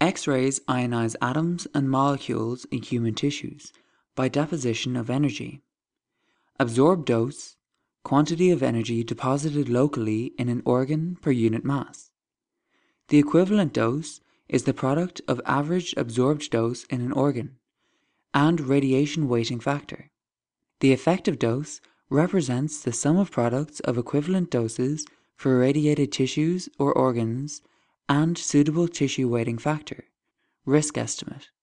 X-rays ionize atoms and molecules in human tissues by deposition of energy. Absorbed dose, quantity of energy deposited locally in an organ per unit mass. The equivalent dose is the product of average absorbed dose in an organ and radiation weighting factor. The effective dose represents the sum of products of equivalent doses for irradiated tissues or organs and suitable tissue weighting factor, risk estimate.